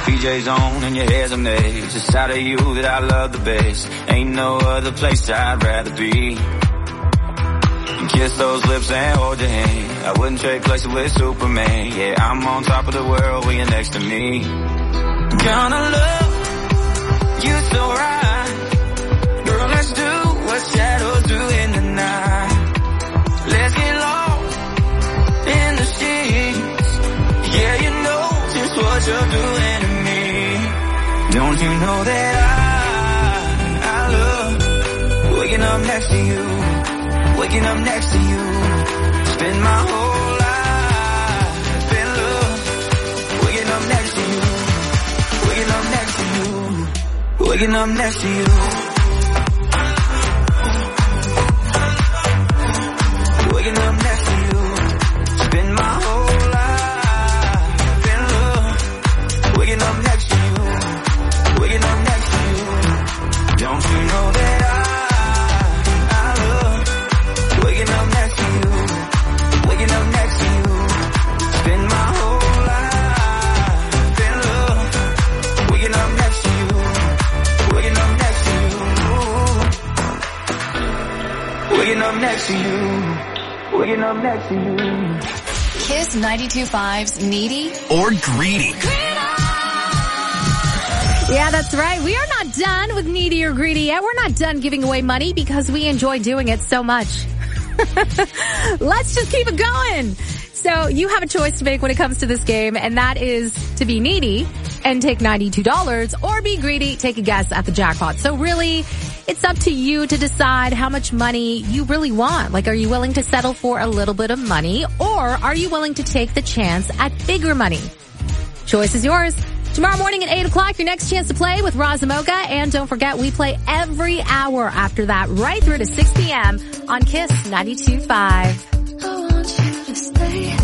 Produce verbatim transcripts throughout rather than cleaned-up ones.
P J's on and your hair's a maze. It's out of you that I love the best. Ain't no other place I'd rather be. And kiss those lips and hold your hand. I wouldn't trade places with Superman. Yeah, I'm on top of the world when you're next to me. Gonna love you so right. Girl, let's do what shadows do in the night. Let's get lost in the sheets. Yeah, you know just what you're doing to me. Don't you know that I, I love waking up next to you, waking up next to you. Spend my whole life in love, waking up next to you, waking up next to you, waking up next to you. Waking up next to you, spend my whole life in love. Waking up next to you, waking up next to you. Don't you know that I, I love waking up next to you, waking up next to you. Spend my whole life in love. Waking up next to you, waking up next to you. Waking up next to you. Waking up next to you. Kiss ninety-two point five's Needy or Greedy. Yeah, that's right. We are not done with Needy or Greedy yet. We're not done giving away money because we enjoy doing it so much. Let's just keep it going. So you have a choice to make when it comes to this game, and that is to be needy and take ninety-two dollars, or be greedy, take a guess at the jackpot. So really, it's up to you to decide how much money you really want. Like, are you willing to settle for a little bit of money, or are you willing to take the chance at bigger money? Choice is yours. Tomorrow morning at eight o'clock, your next chance to play with Razamoga. And don't forget, we play every hour after that, right through to six p.m. on Kiss ninety-two point five. I want you to stay.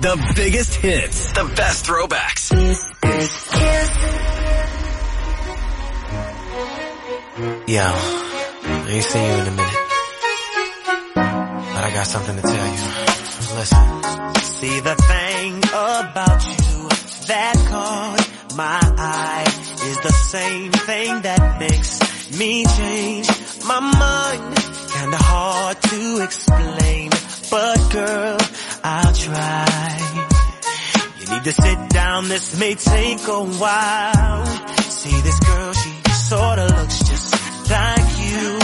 The biggest hits. The best throwbacks. Yo, I ain't seen you in a minute, but I got something to tell you. Listen. See, the thing about you that caught my eye is the same thing that makes me change my mind. Kinda hard to explain, but girl, I'll try. You need to sit down, this may take a while. See, this girl, she sorta looks just like you.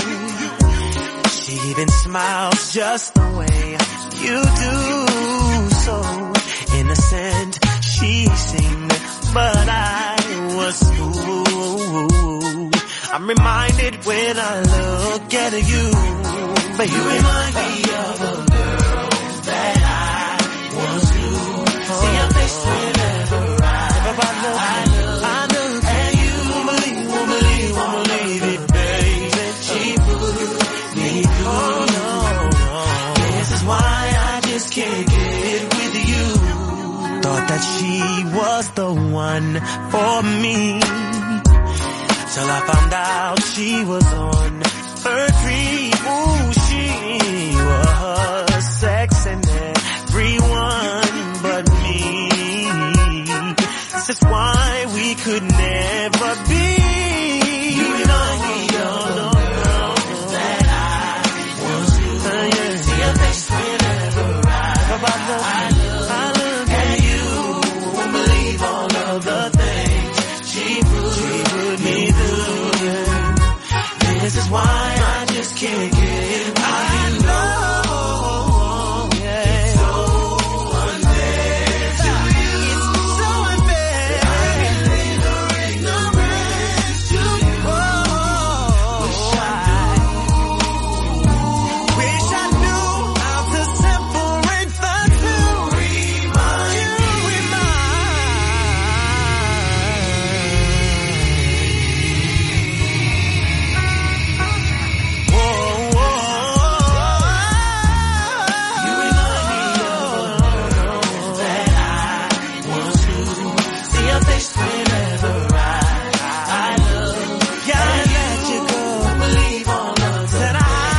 She even smiles just the way you do. So innocent she seemed, but I was fooled. I'm reminded when I look at you, but you remind me of a girl that I once knew. See your face whenever I, if I look, I look, I look at you. Won't believe, won't believe, won't believe it, baby. She put me through. Oh, no, no. This is why I just can't get with you. Thought that she was the one for me, till I found out she was on her creep. Ooh, she was sexing everyone but me. This is why we could never be. You remind me of the girl that I once knew. Uh, yeah. See your face whenever I, I look, I look at you. Won't believe all of the things she put, she put me through. Yeah. This is why I just can't get it. I know, yeah. It's so unfair to you. It's so unfair. I can lay the ignorance to you. Oh, wish I knew. Wish I knew how to separate the two. Remind you, remind. Whoa, whoa. You remind me of a girl that I once knew. See your face whenever I, I look. Can't let you go. Won't believe all of that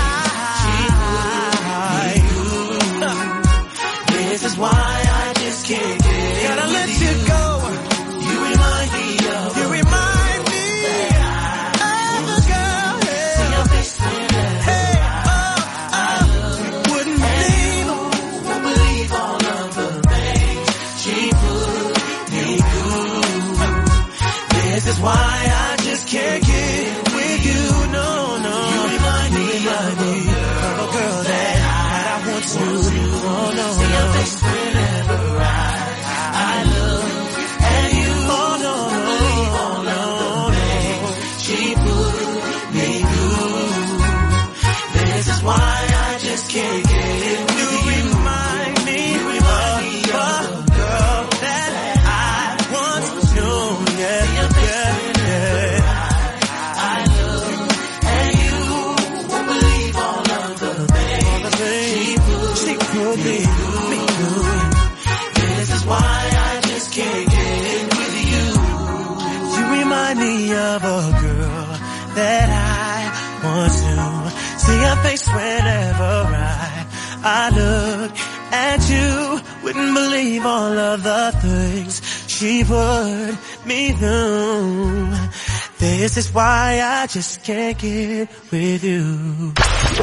I, this is why I just can't get. Gotta let you go. You remind me of. You remind me of a girl. Yeah. See your face whenever. Hey, oh, I wouldn't believe, won't believe all of the things she put me through. This is why I just can't get with you. No, no. You remind me of a girl that I once knew. Oh, no, see your face whenever I, I look at you. Oh, no, no, no, no. She put me through. This is why I just can't get with you. You remind me, you remind me of a girl that I once knew. Yeah, yeah, yeah. I look at you. Won't believe all of the things she put me through. This is why I just can't get with you. You remind me of a girl that I once knew. See her face whenever I, I look at you. Wouldn't believe all of the things she put me through. This is why I just can't get with you.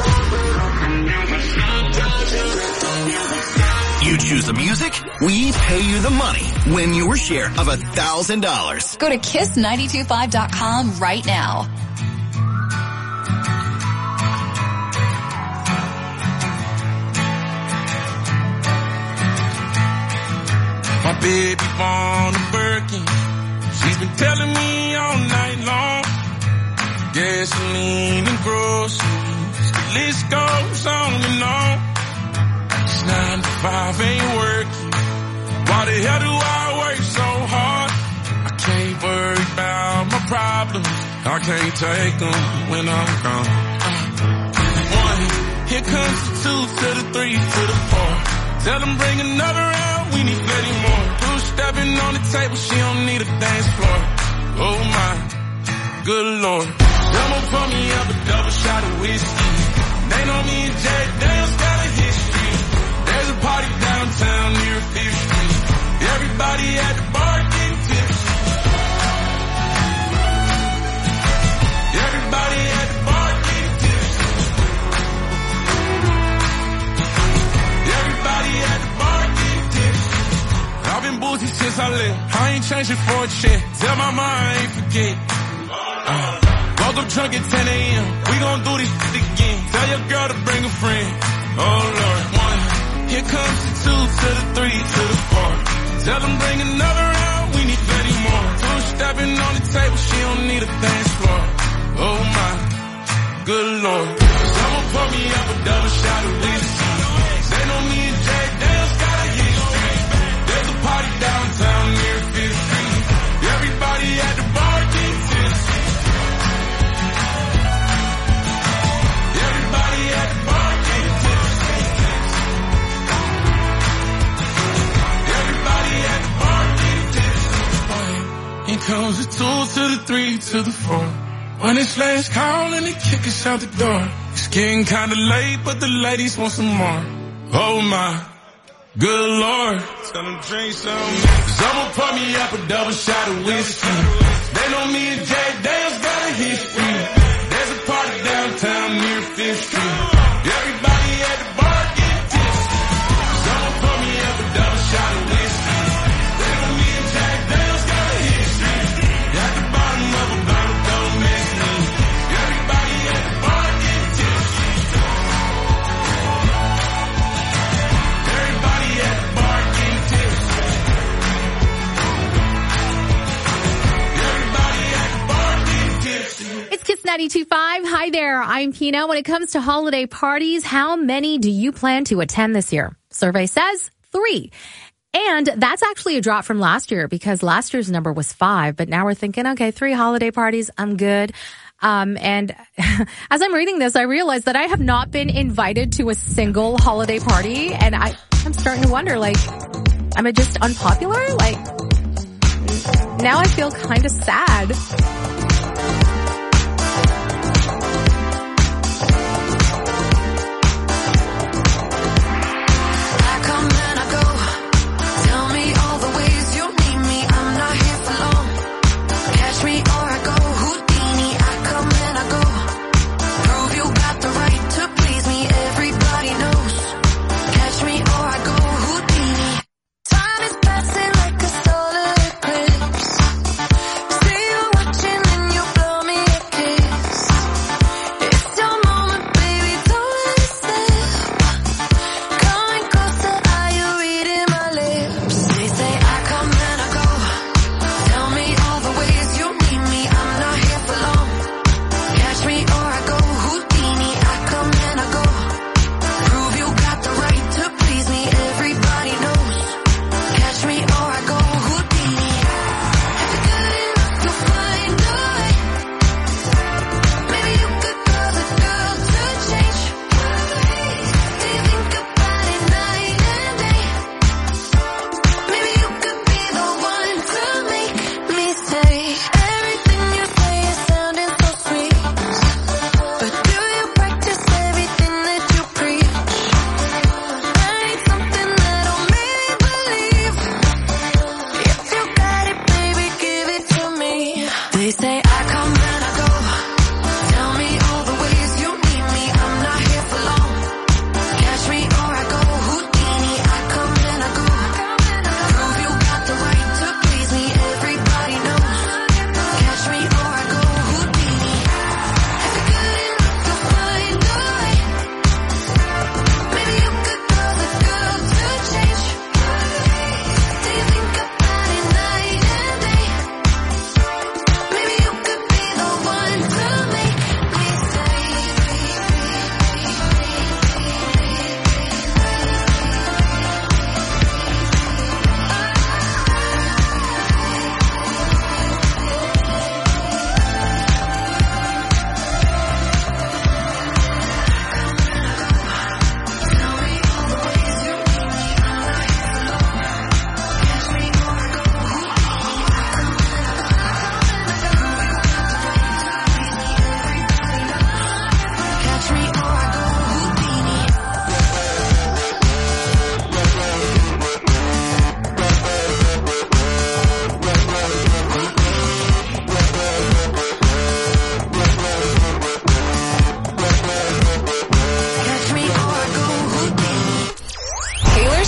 You choose the music, we pay you the money. Win your share of a thousand dollars. Go to kiss nine two five dot com right now. My baby born a Birkin. She's been telling me all night long. Gasoline and groceries, the list goes on and on. It's nine to five ain't working. Why the hell do I work so hard? I can't worry about my problems. I can't take them when I'm gone. Uh, one, here comes the two to the three to the four. Tell them bring another round, we need plenty more. Two stepping on the table, she don't need a dance floor. Oh my, good lord. Someone pour me up a double shot of whiskey. They know me and Jay Dale's got a history. There's a party downtown near Fifth Street. Everybody at the bar getting tipsy. Everybody at the bar getting tipsy. Everybody at the bar getting tipsy. I've been boozy since I left. I ain't changing for a check. Tell my mom I ain't forget. Uh, woke up drunk at ten a.m. We gon' do this shit again. Tell your girl to bring a friend. Oh Lord, one. Here comes the two to the three to the four. Tell them bring another round. We need plenty more. Two stepping on the table. She don't need a dance floor. Oh my, good lord. Someone pour me up a double shot of whiskey. They know me and Jay Dale's got a history. There's a party downtown near Fifth Street. Everybody at the bar getting tipsy. Everybody at the bar getting tipsy. Everybody at the bar getting tipsy. Here comes the two to the three to the four. When it's last call and they kick us out the door. It's getting kinda late, but the ladies want some more. Oh my, good lord. Tell them drink some. Someone pour me up a double shot of whiskey. They know me and Jay Dale's got a history. There's a party downtown near Fifth Street. Everybody at the bar getting tipsy. Someone pour me up a double shot of whiskey. They know me and Jay Dale's got a history. At the bottom of a bottle. Kiss ninety-two point five. Hi there. I'm Pina. When it comes to holiday parties, how many do you plan to attend this year? Survey says three. And that's actually a drop from last year because last year's number was five. But now we're thinking, okay, three holiday parties. I'm good. Um, and as I'm reading this, I realize that I have not been invited to a single holiday party. And I, I'm starting to wonder, like, am I just unpopular? Like, now I feel kind of sad. Time is passing like a solar eclipse. See you watching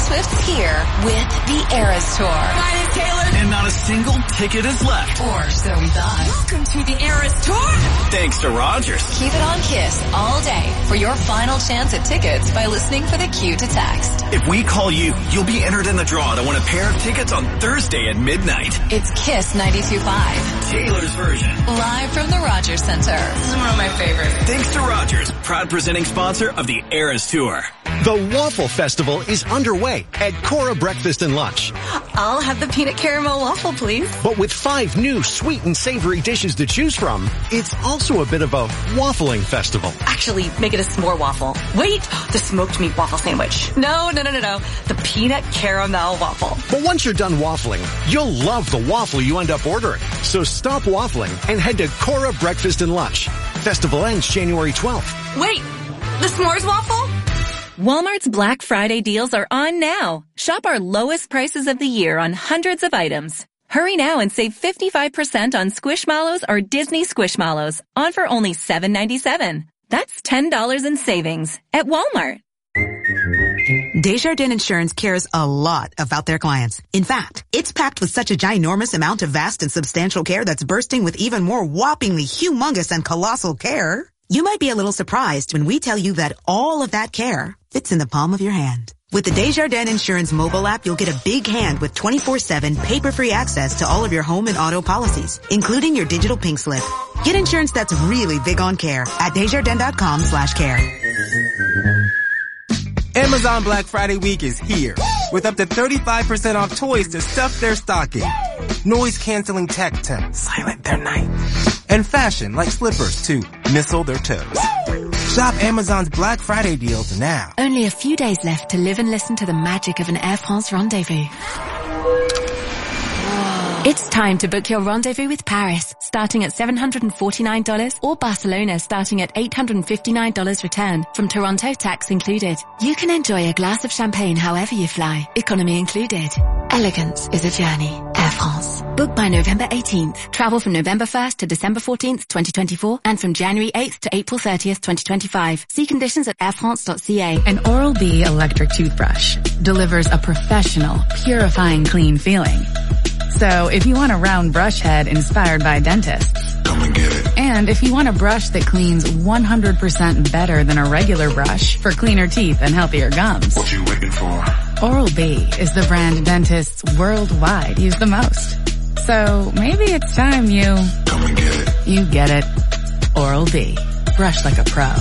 Swift's here with the Eras Tour. My name's Taylor. And not a single ticket is left. Or so we thought. Welcome to the Eras Tour. Thanks to Rogers. Keep it on Kiss all day for your final chance at tickets by listening for the cue to text. If we call you, you'll be entered in the draw to win a pair of tickets on Thursday at midnight. It's Kiss ninety-two point five. Taylor's version. Live from the Rogers Center. This is one of my favorites. Thanks to Rogers, proud presenting sponsor of the Eras Tour. The Waffle Festival is underway at Cora Breakfast and Lunch. I'll have the peanut caramel waffle, please. But with five new sweet and savory dishes to choose from, it's also a bit of a waffling festival. Actually, make it a s'more waffle. Wait, the smoked meat waffle sandwich. No, no, no, no, no. The peanut caramel waffle. But once you're done waffling, you'll love the waffle you end up ordering. So stop waffling and head to Cora Breakfast and Lunch. Festival ends January twelfth. Wait, the s'mores waffle? Walmart's Black Friday deals are on now. Shop our lowest prices of the year on hundreds of items. Hurry now and save fifty-five percent on Squishmallows or Disney Squishmallows, on for only seven ninety-seven. That's ten dollars in savings at Walmart. Desjardins Insurance cares a lot about their clients. In fact, it's packed with such a ginormous amount of vast and substantial care that's bursting with even more whoppingly humongous and colossal care. You might be a little surprised when we tell you that all of that care fits in the palm of your hand. With the Desjardins Insurance mobile app, you'll get a big hand with twenty-four seven paper-free access to all of your home and auto policies, including your digital pink slip. Get insurance that's really big on care at Desjardins.com slash care. Amazon Black Friday week is here with up to thirty-five percent off toys to stuff their stocking. Noise-canceling tech to silent their night. And fashion like slippers to missile their toes. Shop Amazon's Black Friday deals now. Only a few days left to live and listen to the magic of an Air France rendezvous. It's time to book your rendezvous with Paris, starting at seven hundred forty-nine dollars, or Barcelona starting at eight hundred fifty-nine dollars return, from Toronto tax included. You can enjoy a glass of champagne however you fly, economy included. Elegance is a journey. Air France. Book by November eighteenth. Travel from November first to December fourteenth, twenty twenty-four, and from January eighth to April thirtieth, twenty twenty-five. See conditions at air france dot c a. An Oral-B electric toothbrush delivers a professional, purifying clean feeling. So if you want a round brush head inspired by dentists, come and get it. And if you want a brush that cleans one hundred percent better than a regular brush for cleaner teeth and healthier gums, what you waiting for? Oral-B is the brand dentists worldwide use the most. So maybe it's time you... come and get it. You get it. Oral-B. Brush like a pro.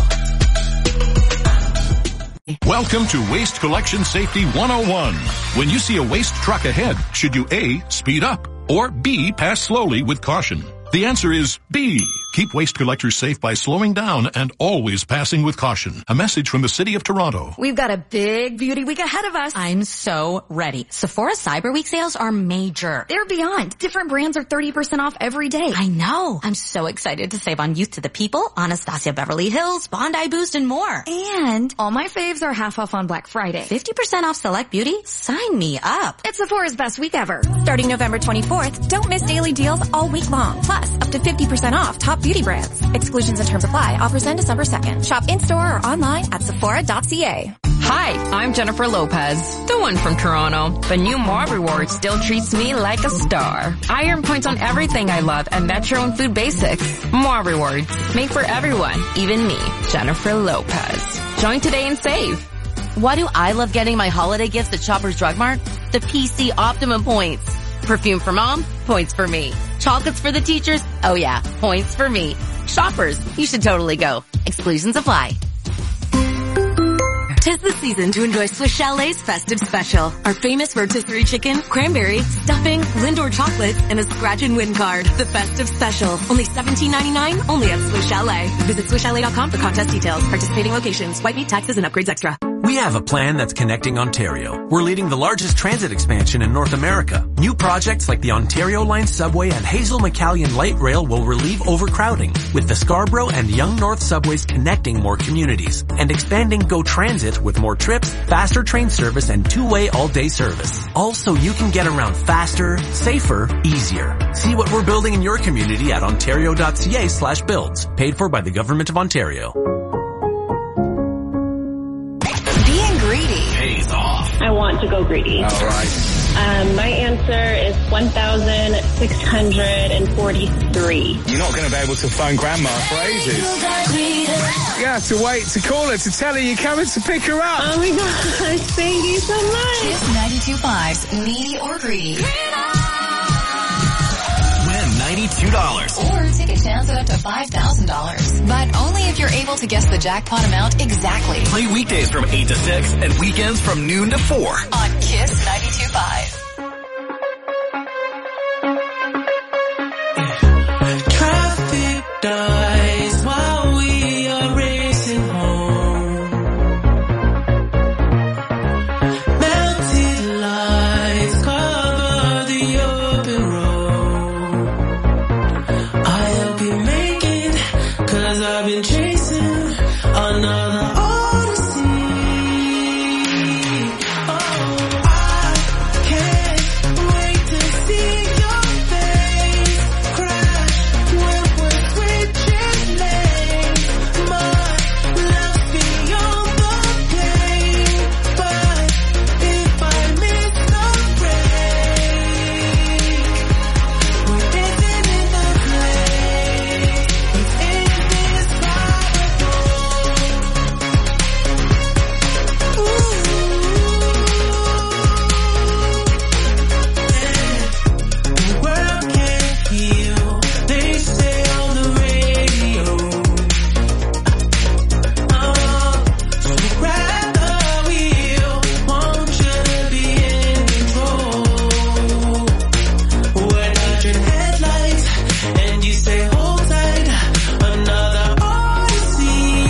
Welcome to Waste Collection Safety one oh one. When you see a waste truck ahead, should you A, speed up, or B, pass slowly with caution? The answer is B. Keep waste collectors safe by slowing down and always passing with caution. A message from the City of Toronto. We've got a big beauty week ahead of us. I'm so ready. Sephora Cyber Week sales are major. They're beyond. Different brands are thirty percent off every day. I know. I'm so excited to save on Youth to the People, Anastasia Beverly Hills, Bondi Boost, and more. And all my faves are half off on Black Friday. fifty percent off select beauty? Sign me up. It's Sephora's best week ever. Starting November twenty-fourth, don't miss daily deals all week long. Plus, up to fifty percent off top beauty brands. Exclusions and terms apply. Offers end December second. Shop in-store or online at sephora dot c a. Hi, I'm Jennifer Lopez, the one from Toronto. The new More Rewards still treats me like a star. I earn points on everything I love at Metro and Food Basics. More Rewards, made for everyone, even me, Jennifer Lopez. Join today and save. Why do I love getting my holiday gifts at Shoppers Drug Mart? The P C Optimum points. Perfume for mom? Points for me. Chocolates for the teachers? Oh yeah, points for me. Shoppers, you should totally go. Exclusions apply. Tis the season to enjoy Swiss Chalet's festive special. Our famous rotisserie chicken, cranberry, stuffing, Lindor chocolates, and a scratch and win card. The festive special. Only seventeen ninety-nine, only at Swiss Chalet. Visit swiss chalet dot com for contest details. Participating locations. White meat, taxes, and upgrades extra. We have a plan that's connecting Ontario. We're leading the largest transit expansion in North America. New projects like the Ontario Line subway and Hazel McCallion Light Rail will relieve overcrowding, with the Scarborough and Yonge North subways connecting more communities, and expanding GO Transit with more trips, faster train service, and two-way all-day service. Also, you can get around faster, safer, easier. See what we're building in your community at ontario dot c a slash builds. Paid for by the Government of Ontario. Being greedy pays off. I want to go greedy. All right. Um, my answer is one thousand six hundred forty-three. You're not going to be able to phone Grandma for ages. You have to wait to call her to tell her you're coming to pick her up. Oh my gosh, thank you so much. Kiss ninety-two point five's Needy or Greedy. Win ninety-two dollars. Or take a chance at up to five thousand dollars. But only if you're able to guess the jackpot amount exactly. Play weekdays from eight to six and weekends from noon to four. On Kiss ninety-two point five. Traffic dies while we are racing home. Melted lights cover the open road. I'll be making, cause I've been chasing another odyssey. Oh, I can't wait to see your face crash when we're switching lanes. My love's beyond the pain, but if I miss the break, we're dancing in the place. It's indescribable. The world can't heal, they say on the radio. Oh, so grab the wheel, want you to be in control. We're dodging headlights, and you say hold tight, another odyssey.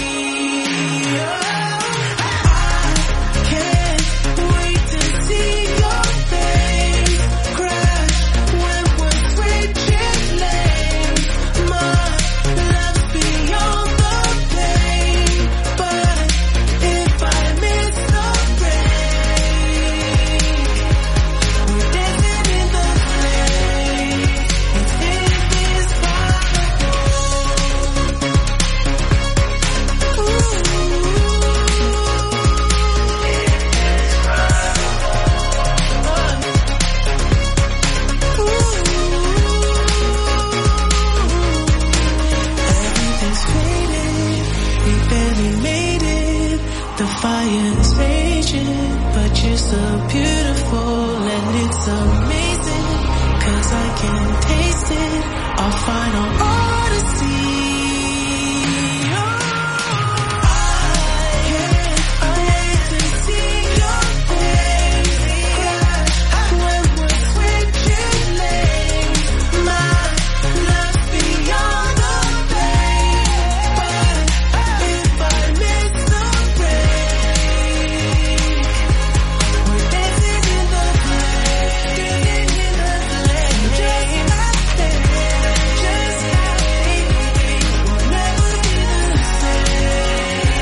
I can't wait to see your face crash when we're switching lanes. My love's beyond the pain, but if I miss the break, we're dancing in the place. It's Everything's faded, we barely made it. The fire is raging, but you're so beautiful and it's amazing. Cause I can taste it, our final odyssey. Oh, I can't wait to see your face crash when we're switching lanes. My love's beyond the pain, but if I miss the break, we're dancing in the place, dancing in the place. Just like that, just like we'll never be the same.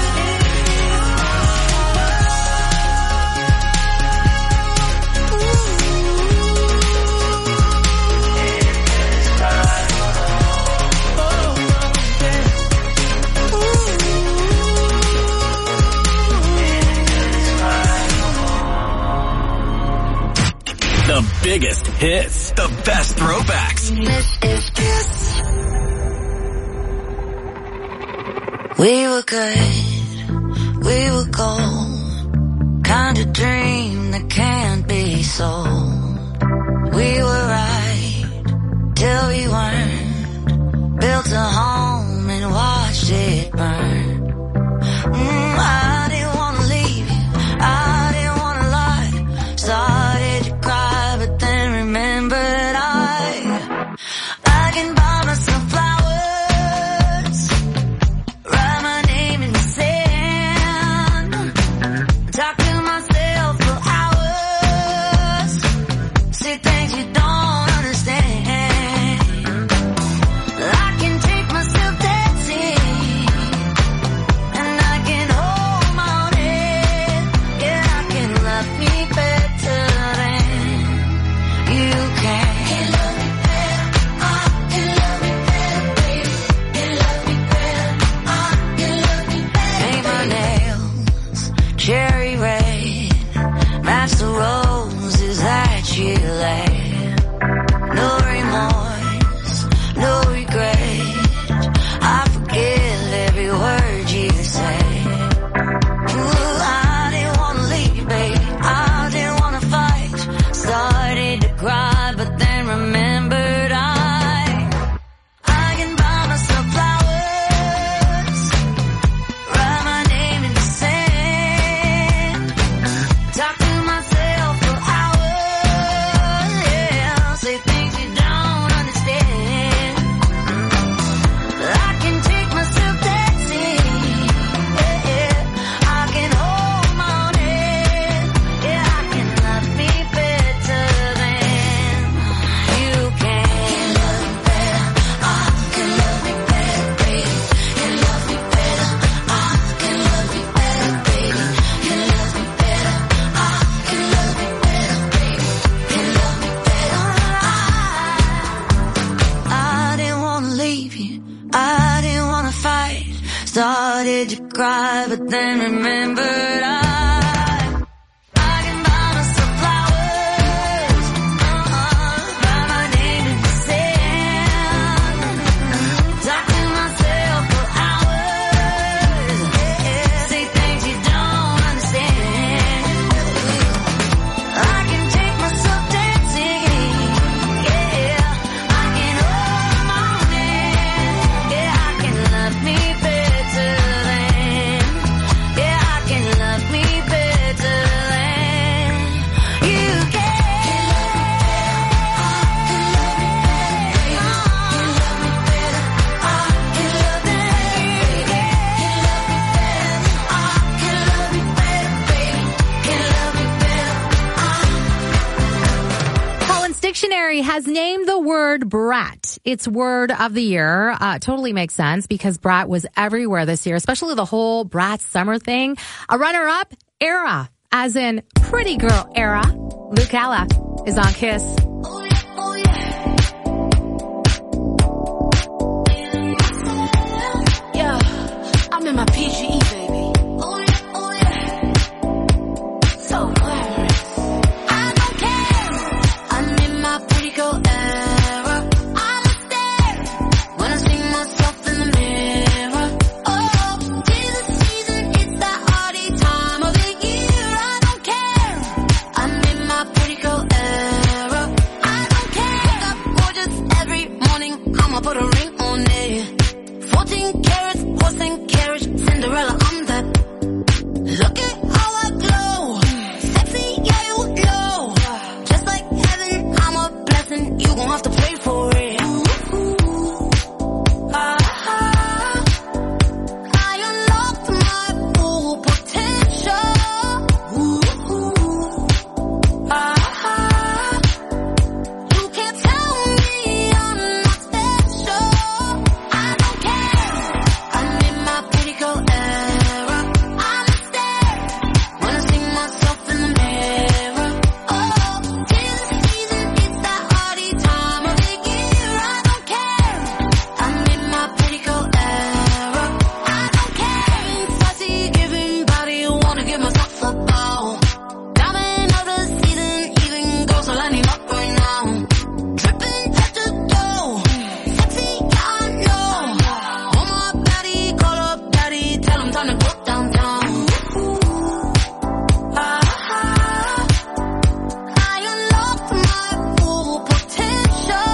The biggest hits. The best throwbacks. This is Kiss. We were good, we were gold, kind of dream that can't be sold. We were right till we weren't, built a home and watched it burn. Mm, I didn't want to leave you, I didn't want to lie, started to cry but then remembered I, I can buy myself flowers, write my name in the sand, talk to myself for hours, Chile. No remorse, no regret. I forgive every word you say. Ooh, I didn't wanna leave, babe. I didn't wanna fight. Started to cry, but then remembered I, I can buy myself flowers, write my name in the sand, talk to myself for hours, yeah, say things you don't understand. I can take myself dancing, yeah, yeah. I can hold my own hand, yeah, I can love me better than you can. Love me better, I can love me better, baby. Can love me better, I can love me better, baby. Can love me better, I can love me better, baby. Can love me better, I, I didn't wanna leave you, I didn't wanna fight. Started to cry, but then remembered I, I can buy myself flowers, uh-huh, write my name in the sand, talk to myself for hours, yeah, say things you don't understand. I can take myself dancing, yeah, I can hold my own hand, yeah, I can love me better than, yeah, I can love me better than you can. Can love me better, I can love me better, I can love me better, baby. Can love me better, I Collins Dictionary has named the word brat its word of the year. Uh, totally makes sense because brat was everywhere this year, especially the whole brat summer thing. A runner-up, era, as in pretty girl era. Luke Alla is on Kiss. Yeah, I'm in my P G E, baby. So glamorous. I don't care. I'm in my pretty girl era. I'm a stare when I see myself in the mirror. Oh, tis the season, it's that hardy time of the year. I don't care. I'm in my pretty girl era. I don't care. Wake up gorgeous every morning. I'ma put a ring on it. Fourteen carats, horse and carriage, Cinderella. I'm that. Look at how I glow. Sexy, yeah, you know. Just like heaven, I'm a blessing. You gon' have to pay for it. Ah, ah. I unlocked my full potential. Ah, ah. You can't tell me I'm not special. I don't care. I'm in my pretty girl era. I'm a stare when I see myself in the mirror. Oh, tis the season, it's that hardy time of the year. I don't care. I'm in my pretty girl era. I don't care. Fussy, giving body, wanna give myself a bow. Diamond of the season, even girls are lining up right now. Dripping head to toe, sexy, yeah, I know. Want my body, call up daddy, tell him time to go downtown. Ah, ah. I unlocked my full potential.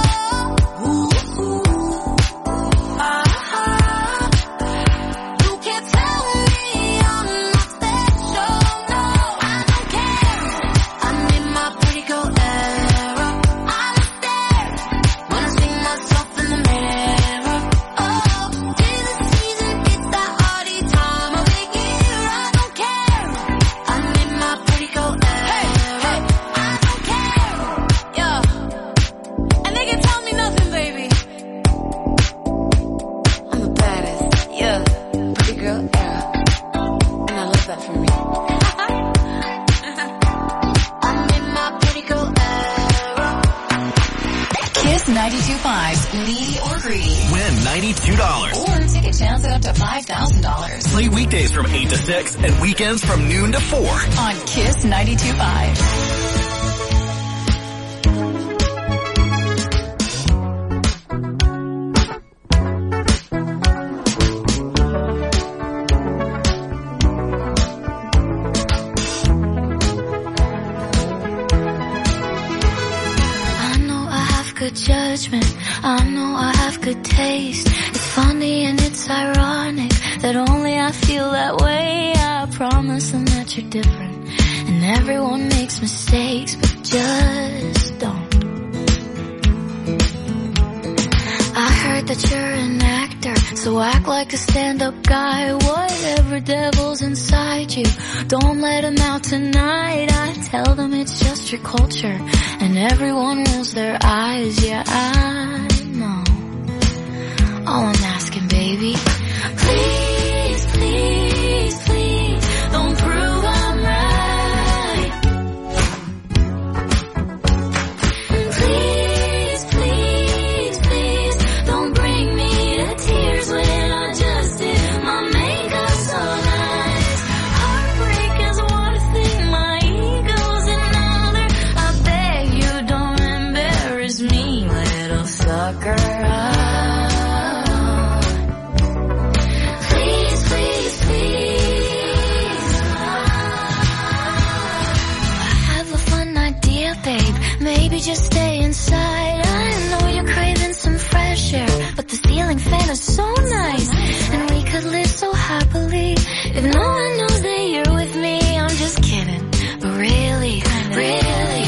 Ah, ah. You can't tell me I'm not special. No, I don't care. I'm in my pretty girl era. I'm a stare when I see myself in the mirror. Oh, tis the season, it's that hardy time of the year. I don't care. I'm in my pretty girl era. I don't care. Yeah. And they can tell me nothing, baby. I'm the baddest. Yeah. Pretty girl era. And I love that for me. I'm in my pretty girl era. Kiss ninety-two point five's Needy or Greedy. Win ninety-two dollars. Or take a chance at up to five thousand dollars. Play weekdays from eight to six and weekends from noon to four. On Kiss ninety-two point five. good judgment. I know I have good taste. It's funny and it's ironic that only I feel that way. I promise them that you're different, and everyone makes mistakes, but just don't. I heard that you're an actor, so act like a stand-up guy. Whatever devil's inside you, don't let him out tonight. I tell them it's just your culture, and everyone rolls their eyes. Yeah, I know. All I'm asking, baby, please, please, please, don't prove I'm right. Please, please, please, don't bring me to tears when I just did my makeup so nice. Heartbreak is one thing, my ego's another. I beg you don't embarrass me, little sucker. Please, please, please. I have a fun idea, babe. Maybe just stay inside. I know you're craving some fresh air, but the ceiling fan is so nice, and we could live so happily if no one knows that you're with me. I'm just kidding, but really, really,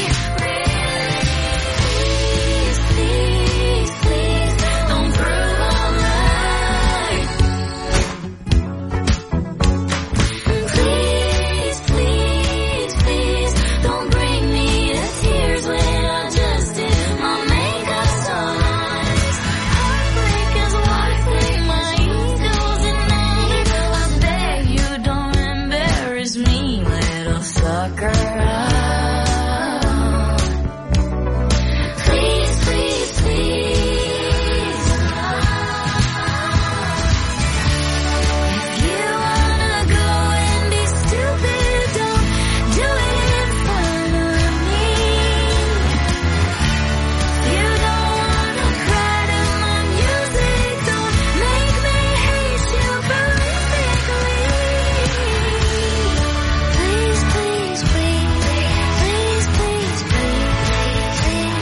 please, please, please, don't prove I'm right. Please, please, please, don't bring me to tears when I just did my makeup so nice. Heartbreak is one thing, my ego's another. I beg you don't embarrass me, little sucker. Please, please, please. If you wanna go and be stupid, don't do it in front of me. If you don't wanna cry to my music, don't make me hate you horrifically. Please, please, please, please, please, please, please,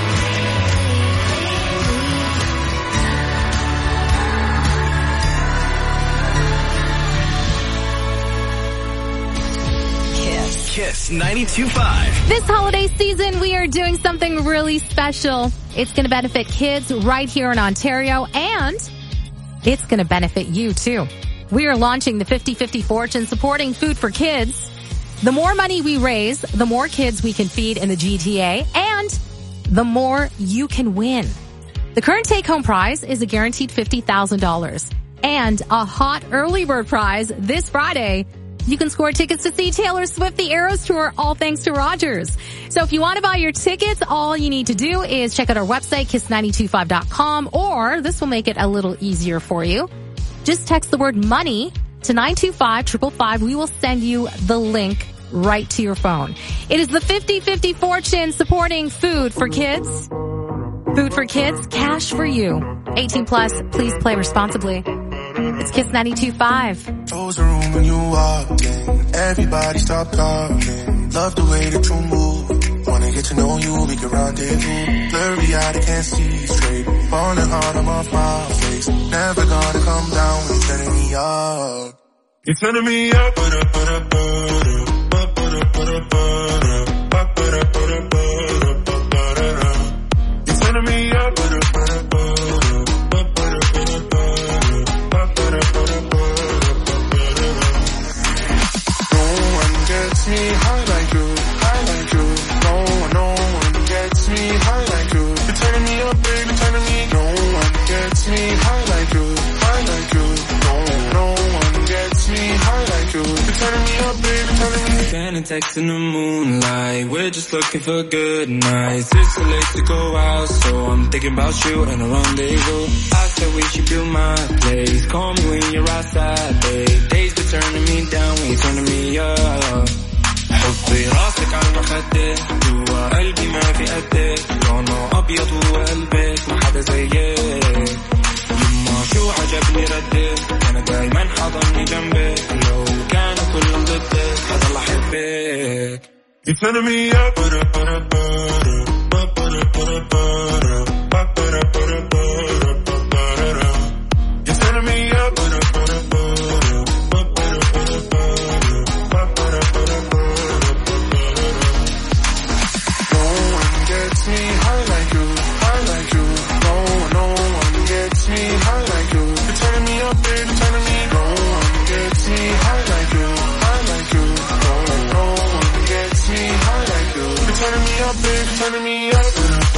Kiss. Kiss ninety-two point five. This holiday season, we are doing something really special. It's going to benefit kids right here in Ontario, and it's going to benefit you too. We are launching the fifty fifty Fortune, supporting food for kids. The more money we raise, the more kids we can feed in the G T A, and the more you can win. The current take-home prize is a guaranteed fifty thousand dollars. And a hot early bird prize this Friday. You can score tickets to see Taylor Swift the Eras Tour, all thanks to Rogers. So if you want to buy your tickets, all you need to do is check out our website, kiss nine two five dot com, or this will make it a little easier for you. Just text the word money to nine two five, five five five. We will send you the link right to your phone. It is the fifty fifty Fortune, supporting food for kids. Food for kids, cash for you. eighteen plus, please play responsibly. It's Kiss ninety-two point five. Close the room when you walked in. Everybody stop talking. Love the way that you move. Wanna get to know you, we can rendezvous. Blurry eyed, I can't see straight. Falling hard, I'm off my face. Never gonna come down when you're turning me up. You're turning me up. You're turning me up. Me high like you, high like you. No one, no one gets me high like you. You're turning me up, baby, turning me. No one gets me high like you, high like you. No, no one gets me high like you. You're turning me up, baby, turning me. Sending texts in the moonlight. We're just looking for good nights. It's too late to go out, so I'm thinking about you and a rendezvous. I said we should build my place. Call me when you're outside, babe. Days been turning me down when you're turning me up. حطي راسك على المخدة جوا قلبي ما في قدك لونه أبيض وقلبك ما حدا زيك يما شو عجبني ردك أنا دايما حضني جنبك لو كانوا كلهم ضدك حضل أحبك. You're turning me up. You're turning me up. Turning me up.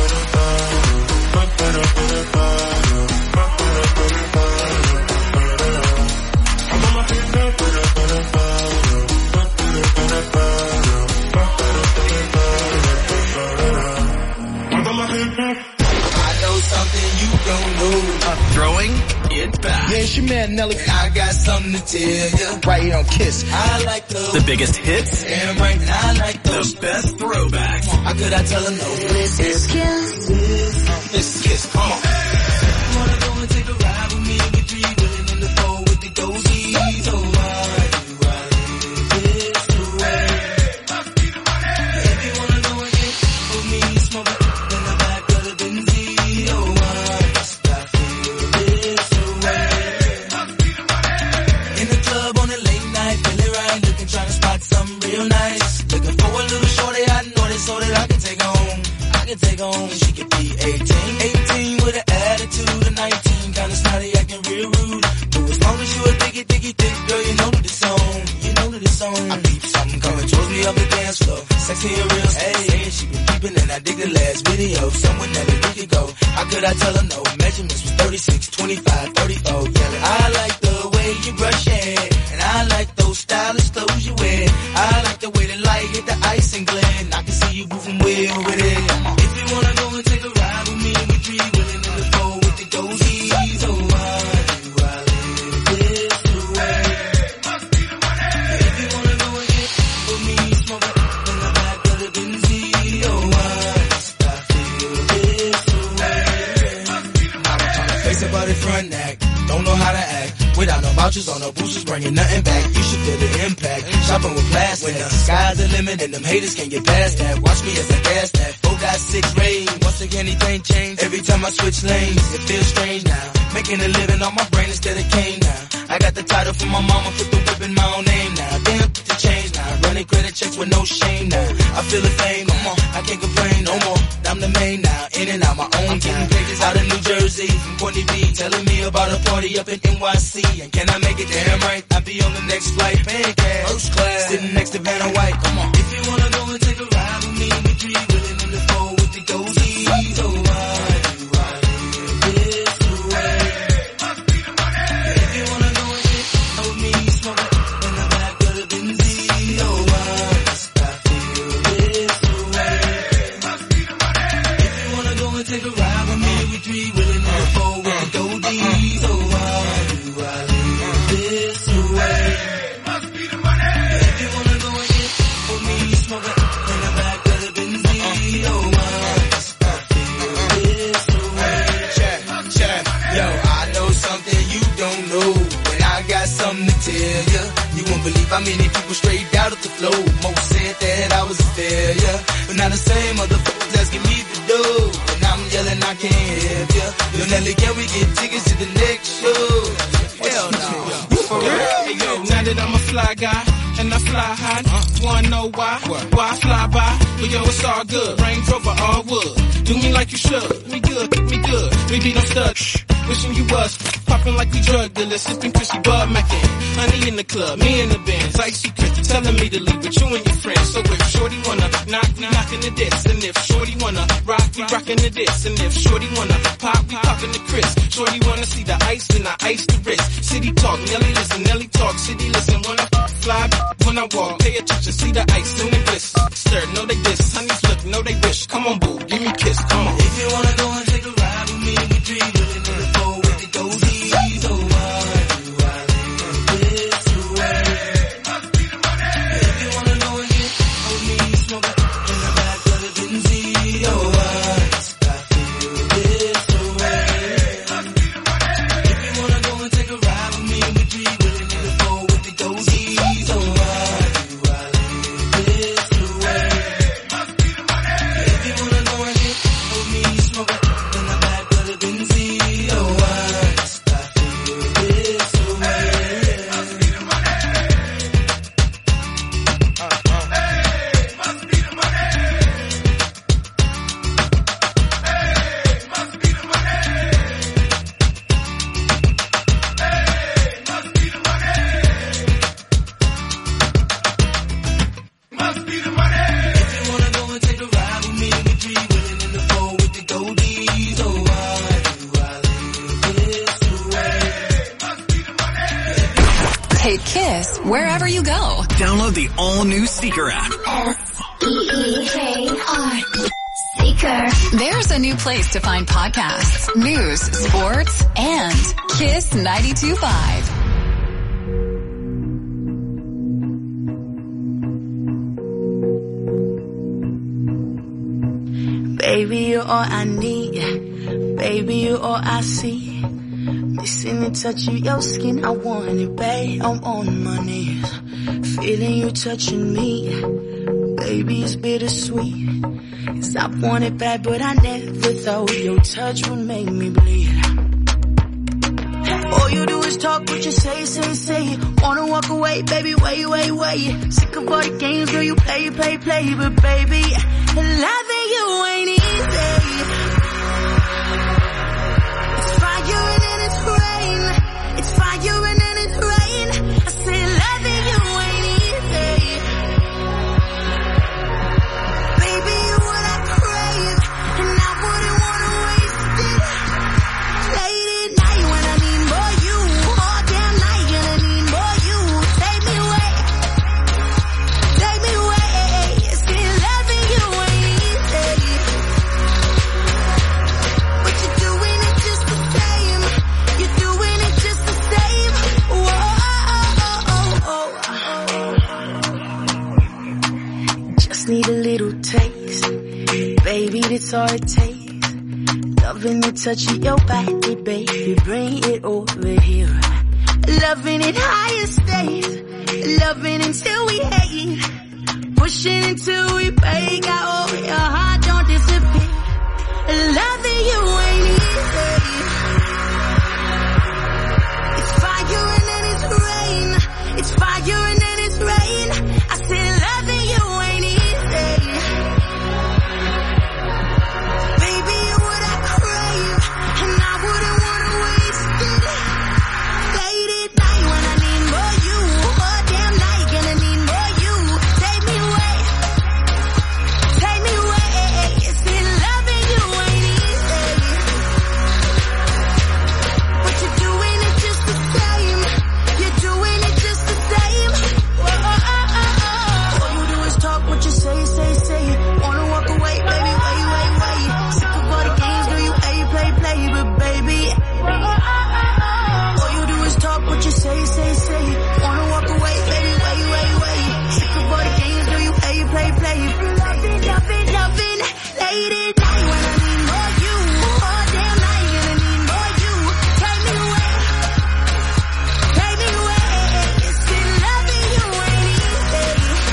Throwing it back. Yeah, it's your man Nelly. I got something to tell you. Right here on Kiss. I like those. The biggest hits. Damn right, I like those. The best throwbacks. How could I tell her no? This is Kiss. This is Kiss. Come on. You wanna go and take a ride with me? We three willing in the four with the dozies. Oh, why do I live this way? If you wanna go and get with me, smoke it in the back of the Benzie. Oh, why must I feel this way? In the club on a late night, feeling right, looking, trying to spot something real nice. Looking for a little shorty, I know this so that I can take home. I can take home, she could be eighteen. eighteen with an attitude of nineteen, kinda snotty, acting real rude. But as long as you a diggy, diggy, thick girl, you know that it's on. You know that it's on. I peep something coming towards me up the dance floor. Sexy and real, hey, she been peeping and I dig the last video. Somewhere that we could go. How could I tell her no? Measurements was thirty-six, twenty-five, thirty-four, yelling. I like the way you brush your hair, and I like those stylish clothes you wear. I like the way the light hit the ice and glare, and I can see you moving way over there. If you wanna go and take a ride with me, we three willing in the four with the dozies. Oh, why do I live this way? If you wanna go and get with me, smoke it in the back of the Benzie. Oh, why must I feel this way? Now I'm trying to face about the front act, don't know how to act. Without no vouchers or no boosters, bringing nothing back. You should feel the impact. Shopping with plastic. When the sky's the limit and them haters can't get past that. Watch me as I gas that. Oh, got six rays. Once again, anything changed. Every time I switch lanes, it feels strange now. Making a living on my brain instead of cane now. I got the title from my mama, put the whip in my own name now. Damn, put the change now. Running credit checks with no shame now. I feel the fame, come on. I can't complain no more. I'm the main now. In and out my own time. Pages out of New Jersey from Courtney B. Telling me about a party up in N Y C. And can I make it damn right? I'll be on the next flight, paying cash. First class, sitting next to Vanna White. Come on. If you wanna go and take a ride with me, we three willing in the four with the dozies. Oh, why do I live this way? If you wanna go and get with me, smoke it in the back of the Benzie. Oh, why must I feel this way? If you wanna go and take a ride with me, we three willing in the four with the dozies. Oh, why do I live this way? If you wanna go and get with me, smoke it in the back of the Benzie. Oh, why must I feel this way? Check, check. Yo, I know something you don't know, and I got something to tell ya. You won't believe how many people straight out of the flow. Most said that I was a failure, but now the same motherfuckers asking me to do. And I'm yelling, I can't help ya. Yo, Nelly, can we get tickets to the next show? Hell no. For real? Hey, yo, now that I'm a fly guy, and I fly high, wanna know why? Why I fly by? Well, yo, it's all good. Range Rover, all wood. Do me like you should. Me good, me good. We be no stud. Wishing you was popping like we drug dealers, sipping Chrissy Bud Mackin. Honey in the club, me in the Benz, icy Chris telling me to leave with you and your friends. So if Shorty wanna knock, we knockin' the diss, and if Shorty wanna rock, we rockin' the diss, and if Shorty wanna pop, we poppin' the Chris. Shorty wanna see the ice, then I ice the wrist. City talk, Nelly listen, Nelly talk, city listen. When I fly, when I walk, pay attention, see the ice in the bliss. Stir, know they diss, honeys look, know they wish. Come on, boo, give me a kiss, come on. If you wanna go and take a ride with me, we three willing in the four with the dozies. Oh, why do I live this way? If you wanna go and get with me, smoke it in the back of the Benzie. Oh, why must I feel this way? If you wanna go and take a ride with me, we three willing in the four with the dozies. Oh, why do I live this way? Kiss wherever you go. Download the all-new Seeker app. S E E K R. Seeker. There's a new place to find podcasts, news, sports, and Kiss ninety-two point five. Baby, you're all I need. Baby, you're all I see. Missing the touch of your skin, I want it, babe. I'm on my knees, feeling you touching me. Baby, it's bittersweet, 'cause I want it bad, but I never thought your touch would make me bleed. All you do is talk what you say, say, say. Wanna walk away, baby, wait, wait, wait. Sick of all the games, girl, you play, play, play. But baby, loving you ain't easy. It's fire and then it's rain. It's fire and then it's rain. I say loving you ain't easy. Baby, you're what I crave, and I wouldn't wanna waste it. Late at night when I need more you, all damn night gonna need more you. Take me away, take me away. See, loving you ain't easy, but you're doing it just the same. You're doing it just the same. Whoa, just need a little taste, baby, that's all it takes. Loving the touch of your body, baby, bring it over here. Loving it higher stays, loving until we hate, pushing until we break. I hope your heart don't disappear. Loving you ain't easy. It's fire and then it's rain. It's fire and then it's rain. I said loving you ain't easy. Baby, you're what I crave, and I wouldn't wanna waste it. Late at night when I need more you, all damn night gonna need more you. Take me away, take me away. See, loving you ain't easy, but you're doing it just the same. You're doing it just the same. Whoa, oh, oh, oh. All you do is talk what you say, say, say. Wanna walk away, baby, wait, wait, wait. Sick of all the games, girl, you play, play, play. But baby, whoa, oh, oh, oh. All you do is talk what you say, say, say. Wanna walk away, baby, wait, wait, wait. Sick of all the games, girl, you play, play, play. Loving, loving, loving. Late at night when I need more you, all damn night gonna need more you. Take me away, take me away. See, loving you ain't easy.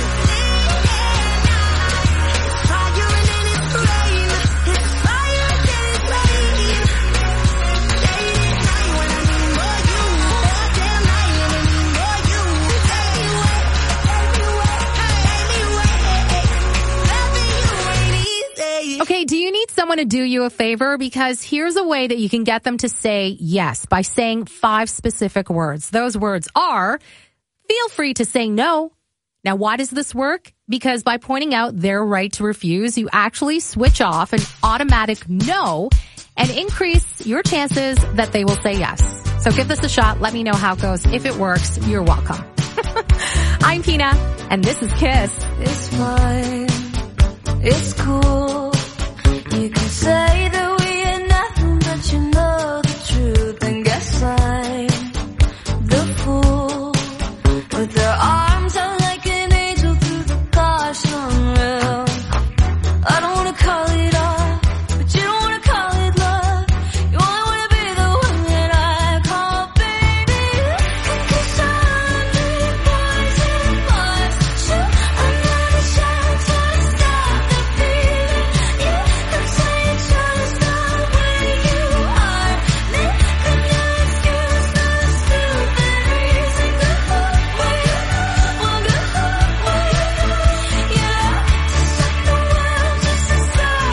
It's fire and then it's rain. It's fire and then it's rain. Late at night when I need more you, all damn night gonna need more you. Take me away, take me away, take me away. Loving you ain't easy. Okay, do you need someone to do you a favor? Because here's a way that you can get them to say yes by saying five specific words. Those words are, feel free to say no. Now, why does this work? Because by pointing out their right to refuse, you actually switch off an automatic no and increase your chances that they will say yes. So give this a shot. Let me know how it goes. If it works, you're welcome. I'm Pina, and this is Kiss. It's fine, it's cool. You can say that we ain't nothing, but you know the truth. And guess I'm the fool with their arms out like an angel through the caution rail. I don't wanna call it off, but you don't wanna call it love. You only wanna be the one that I call baby. Cause I'm the poison bars, shoot another shot to stop the feeling. Yeah, I'm saying try to stop where you are. Make a new excuse for the stupid reason. Go away, well go away. Yeah, just like the world just to stop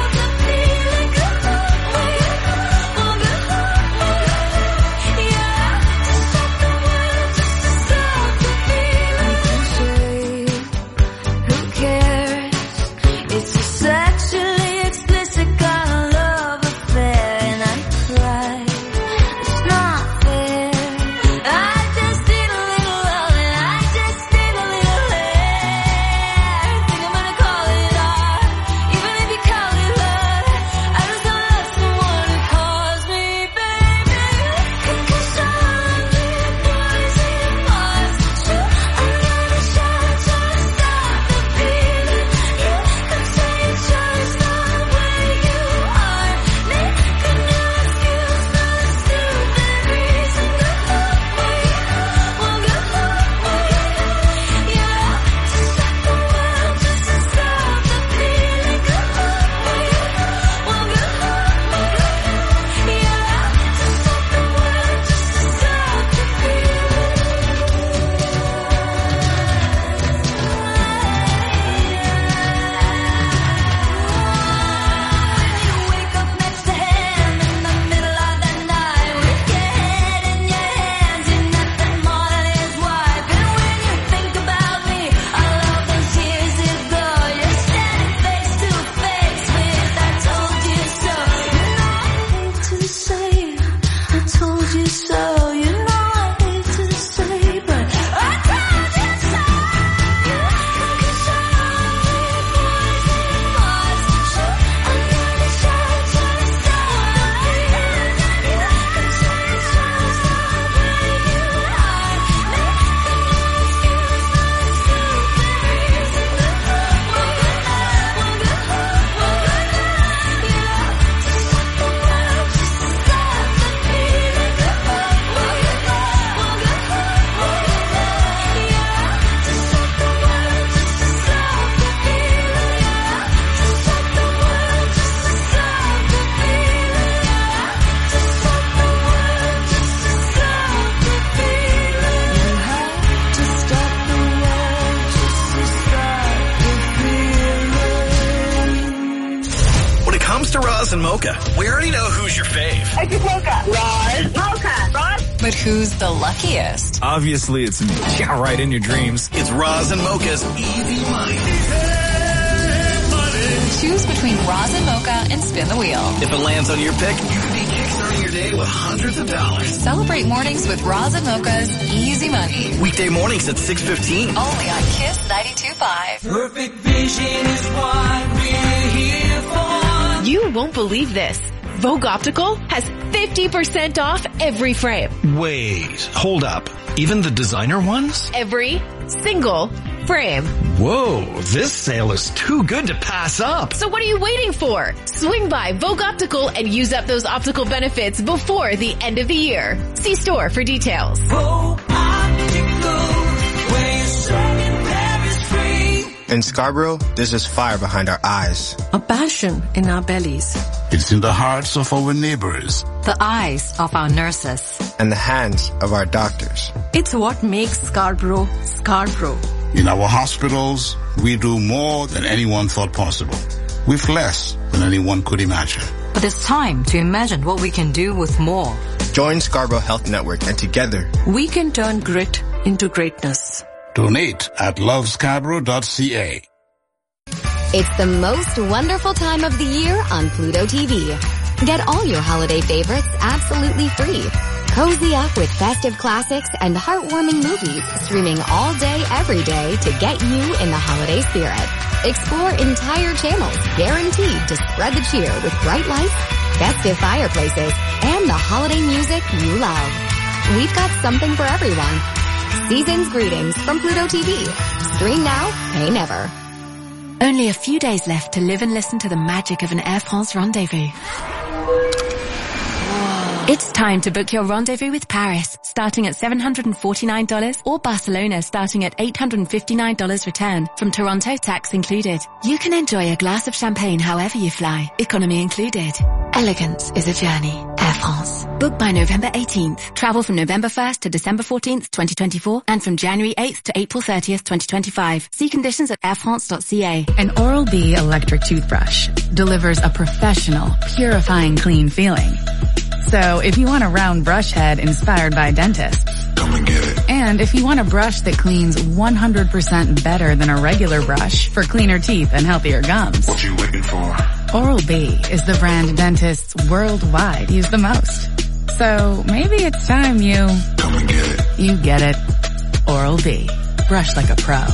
to Roz and Mocha. We already know who's your fave. I just woke up. Roz. Mocha. Roz. But who's the luckiest? Obviously, it's me. Yeah, right in your dreams. It's Roz and Mocha's Easy Money. Choose between Roz and Mocha and spin the wheel. If it lands on your pick, you could be kickstarting your day with hundreds of dollars. Celebrate mornings with Roz and Mocha's Easy Money. Weekday mornings at six fifteen. Only on Kiss ninety-two point five. Perfect vision is what we're here for. You won't believe this. Vogue Optical has fifty percent off every frame. Wait, hold up. Even the designer ones? Every single frame. Whoa, this sale is too good to pass up. So what are you waiting for? Swing by Vogue Optical and use up those optical benefits before the end of the year. See store for details. Vogue Optical, where you're shining, there is free. In Scarborough, there's this fire behind our eyes. A passion in our bellies. It's in the hearts of our neighbors. The eyes of our nurses. And the hands of our doctors. It's what makes Scarborough, Scarborough. In our hospitals, we do more than anyone thought possible. With less than anyone could imagine. But it's time to imagine what we can do with more. Join Scarborough Health Network and together we can turn grit into greatness. Donate at love scarborough dot c a. It's the most wonderful time of the year on Pluto T V. Get all your holiday favorites absolutely free. Cozy up with festive classics and heartwarming movies streaming all day, every day to get you in the holiday spirit. Explore entire channels guaranteed to spread the cheer with bright lights, festive fireplaces, and the holiday music you love. We've got something for everyone. Season's greetings from Pluto T V. Stream now, pay never. Only a few days left to live and listen to the magic of an Air France rendezvous. It's time to book your rendezvous with Paris, starting at seven hundred forty-nine dollars, or Barcelona starting at eight hundred fifty-nine dollars return, from Toronto tax included. You can enjoy a glass of champagne however you fly, economy included. Elegance is a journey. Air France. Book by November eighteenth. Travel from November first to December fourteenth, twenty twenty-four, and from January eighth to April thirtieth, twenty twenty-five. See conditions at air france dot c a. An Oral-B electric toothbrush delivers a professional, purifying clean feeling. So if you want a round brush head inspired by dentists, come and get it. And if you want a brush that cleans one hundred percent better than a regular brush for cleaner teeth and healthier gums, what you waiting for? Oral-B is the brand dentists worldwide use the most. So maybe it's time you... come and get it. You get it. Oral-B. Brush like a pro.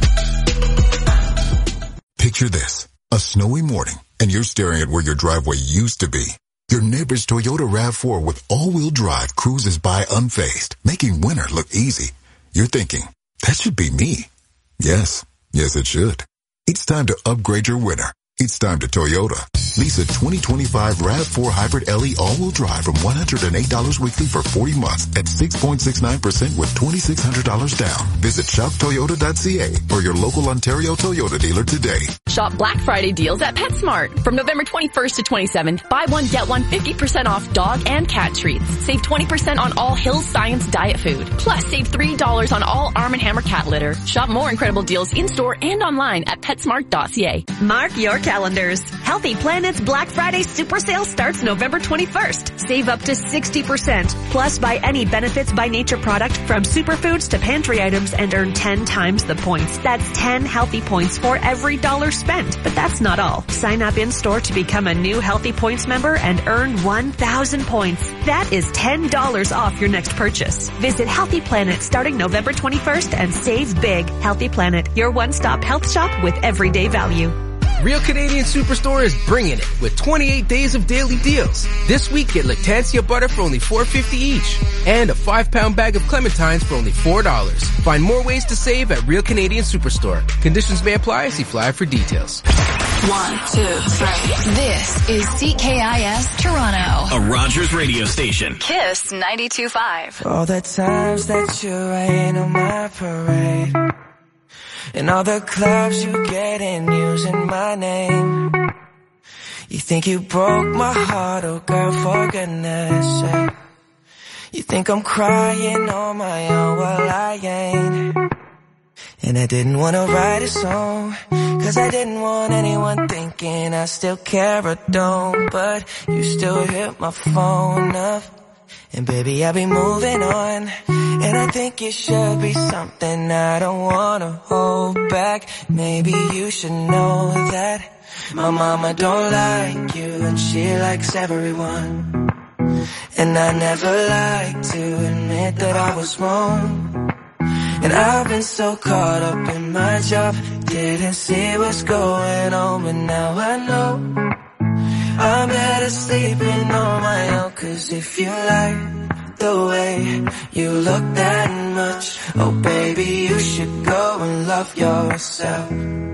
Picture this. A snowy morning, and you're staring at where your driveway used to be. Your neighbor's Toyota RAV four with all-wheel drive cruises by unfazed, making winter look easy. You're thinking, that should be me. Yes, yes it should. It's time to upgrade your winter. It's time to Toyota. Lease a twenty twenty-five RAV four Hybrid L E all-wheel drive from one hundred eight dollars weekly for forty months at six point six nine percent with two thousand six hundred dollars down. Visit shop toyota dot c a or your local Ontario Toyota dealer today. Shop Black Friday deals at PetSmart. From November twenty-first to twenty-seventh, buy one, get one fifty percent off dog and cat treats. Save twenty percent on all Hills Science diet food. Plus, save three dollars on all Arm and Hammer cat litter. Shop more incredible deals in-store and online at petsmart dot c a. Mark your calendars. Healthy Planet's Black Friday Super Sale starts November twenty-first. Save up to sixty percent. Plus, buy any Benefits by Nature product from superfoods to pantry items and earn ten times the points. That's ten healthy points for every dollar spent. But that's not all. Sign up in-store to become a new Healthy Points member and earn one thousand points. That is ten dollars off your next purchase. Visit Healthy Planet starting November twenty-first and save big. Healthy Planet, your one-stop health shop with everyday value. Real Canadian Superstore is bringing it with twenty-eight days of daily deals. This week, get Lactancia butter for only four dollars and fifty cents each and a five pound bag of clementines for only four dollars. Find more ways to save at Real Canadian Superstore. Conditions may apply. See flyer for details. One, two, three. This is C K I S Toronto. A Rogers radio station. Kiss ninety-two point five. All the times that you rain on my parade, and all the clubs you get in using my name. You think you broke my heart, oh girl, for goodness sake. You think I'm crying on my own, well I ain't. And I didn't wanna write a song, cause I didn't want anyone thinking I still care or don't. But you still hit my phone up, and baby I'll be moving on. And I think it should be something I don't wanna hold back. Maybe you should know that my mama don't like you, and she likes everyone. And I never like to admit that I was wrong. And I've been so caught up in my job, didn't see what's going on, but now I know I'm better sleeping on my own. Cause if you like the way you look that much, oh baby, you should go and love yourself.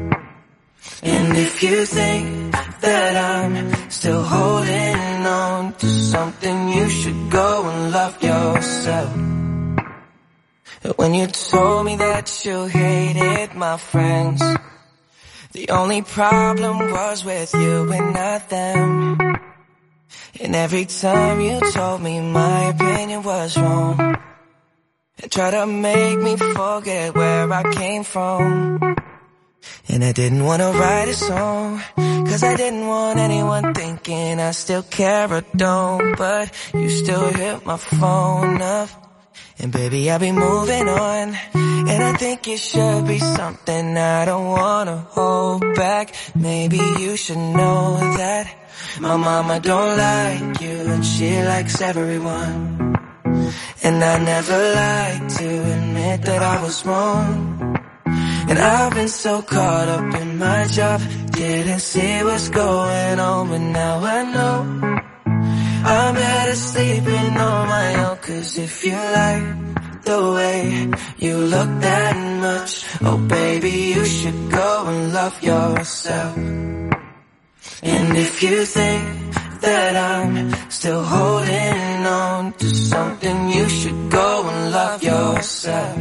And if you think that I'm still holding on to something, you should go and love yourself. When you told me that you hated my friends, the only problem was with you and not them. And every time you told me my opinion was wrong, and tried to make me forget where I came from. And I didn't wanna write a song, cause I didn't want anyone thinking I still care or don't. But you still hit my phone up, and baby I'll be moving on. And I think it should be something I don't wanna hold back. Maybe you should know that my mama don't like you, and she likes everyone. And I never like to admit that I was wrong. And I've been so caught up in my job, didn't see what's going on, but now I know I'm better sleeping on my own. Cause if you like the way you look that much, oh baby, you should go and love yourself. And if you think that I'm still holding on to something, you should go and love yourself.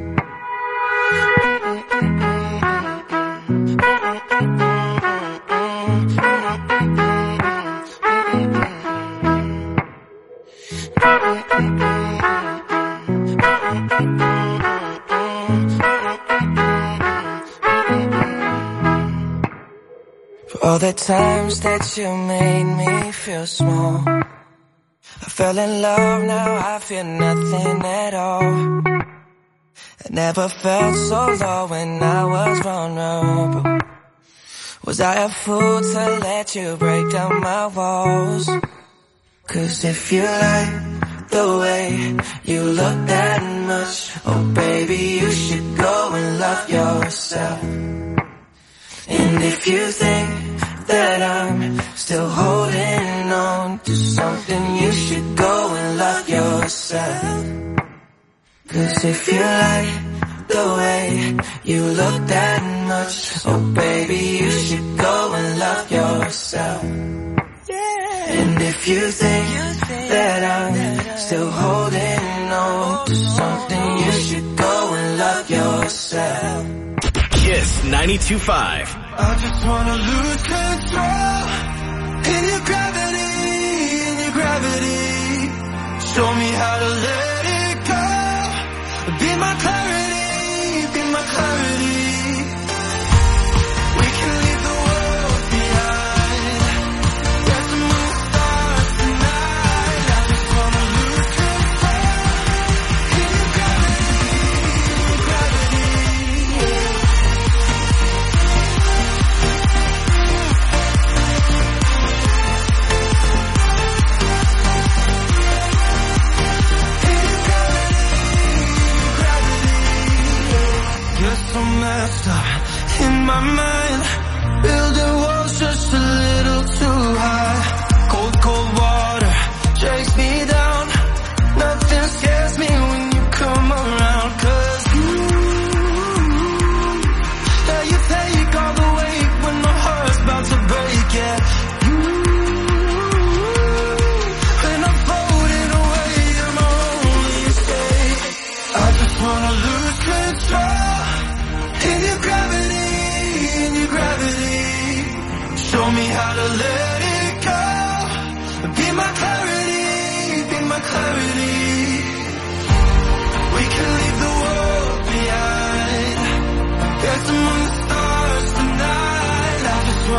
For all the times that you made me feel small, I fell in love, now I feel nothing at all. I never felt so low when I was vulnerable. Was I a fool to let you break down my walls? Cause if you like the way you look that much, oh baby, you should go and love yourself. And if you think that I'm still holding on to something, you should go and love yourself. Cause if you like the way you look that much, oh baby, you should go and love yourself. And if you think that I'm still holding on to something, you should go and love yourself. Kiss ninety-two point five. I just wanna lose control in your gravity, in your gravity. Show me how to let it go. Be my clarity, be my clarity. We can leave the world behind. Let the moon start tonight. I just wanna lose control in your gravity, in your gravity. So messed up in my mind, building walls just a little too high. Cold, cold water chase me down. Nothing scares me when you come around. Cause you, yeah, you take all the weight when my heart's about to break. Yeah, you, when I'm floating away, you're my only escape. I just wanna lose control in your gravity, in your gravity. Show me how to let it go. Be my clarity, be my clarity. We can leave the world behind.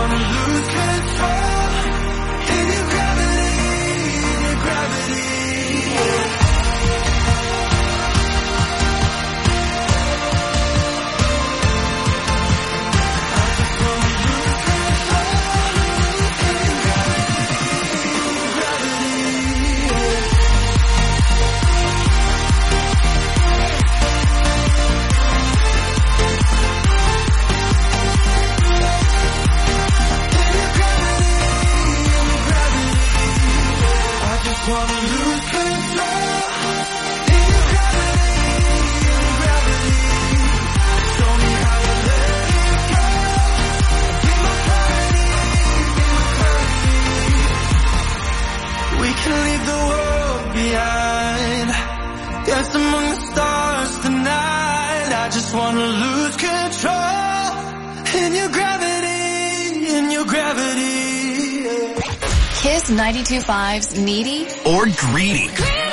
wanna lose control in your gravity, in your gravity. Wanna lose control in your gravity, in your gravity. Show me how to let it go. Be my clarity, be my clarity. We can leave the world behind. Dance among the stars tonight. I just wanna lose control in your gravity, in your gravity. Kiss ninety-two point five's Needy or Greedy.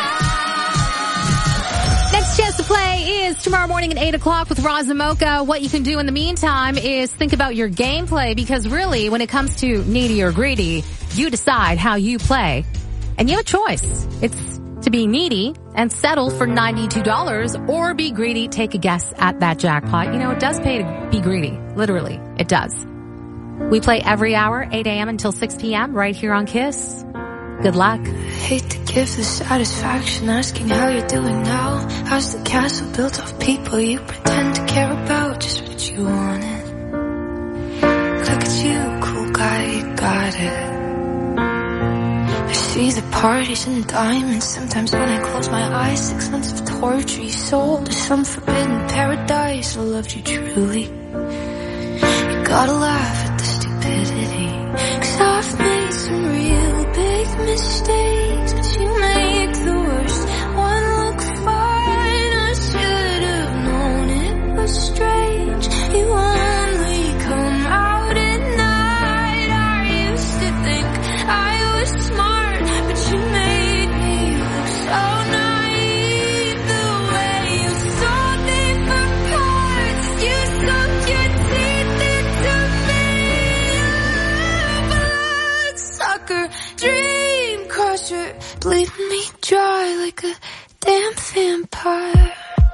Next chance to play is tomorrow morning at eight o'clock with Roz and Mocha. What you can do in the meantime is think about your gameplay, because really, when it comes to needy or greedy, you decide how you play. And you have a choice. It's to be needy and settle for ninety-two dollars, or be greedy, take a guess at that jackpot. You know, it does pay to be greedy. Literally, it does. We play every hour, eight a.m. until six p.m. right here on Kiss. Good luck. Hate to give the satisfaction asking how you're doing now. How's the castle built of people you pretend to care about? Just what you wanted. Look at you, cool guy, you got it. I see the parties and diamonds. Sometimes when I close my eyes, six months of torture you sold to some forbidden paradise. I loved you truly. You gotta laugh at the stupidity, 'cause I've made some real big mistakes, but you make the worst one look fine. I should have known it was strange. You only come out at night. I used to think I was smart, but you made me look so naive. The way you saw different parts, you sunk your teeth into me. Blood sucker, dream crusher, bleeding me dry like a damn vampire.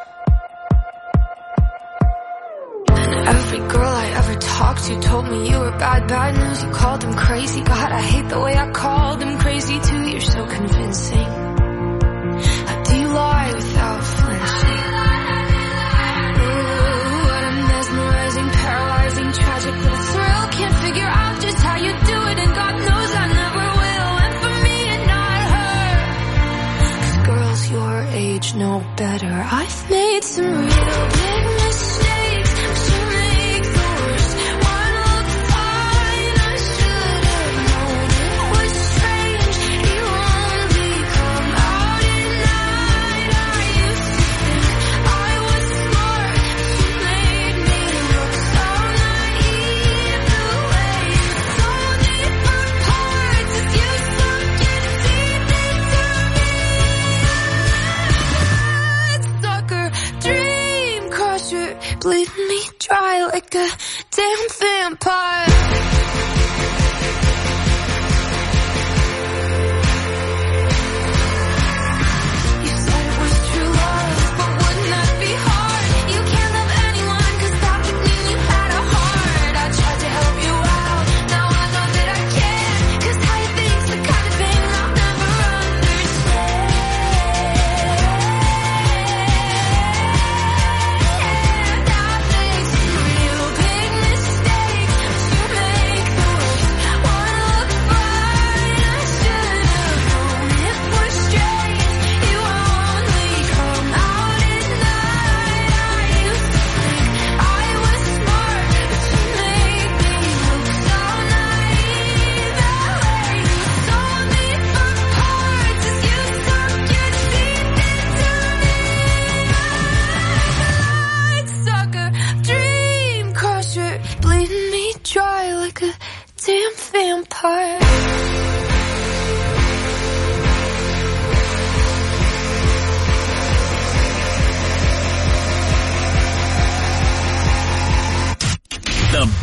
And every girl I ever talked to told me you were bad, bad news. You called them crazy. God, I hate the way I called them crazy too. You're so convincing. How do you lie without flinching? Ooh, what a mesmerizing, paralyzing, tragic little thrill. Can't figure out just how you do it, and God knows I never will. And for me and not her, 'cause girls your age know better. I've made some real big mistakes, but you make the worst one look fine. I should have known it was strange. You only come out at night. I used to think I was smart, but you made me look so naive. The way you saw different parts as you sunk your teeth into me. Sucker, dream crusher, bleeding me dry like a damn vampire. You said it was true love, but wouldn't that be hard? You can't love anyone, 'cause that would mean you had a heart. I tried to help you out, now I know that I can't, 'cause how you think's the kind of thing I'll never understand. I've made some real big mistakes, but you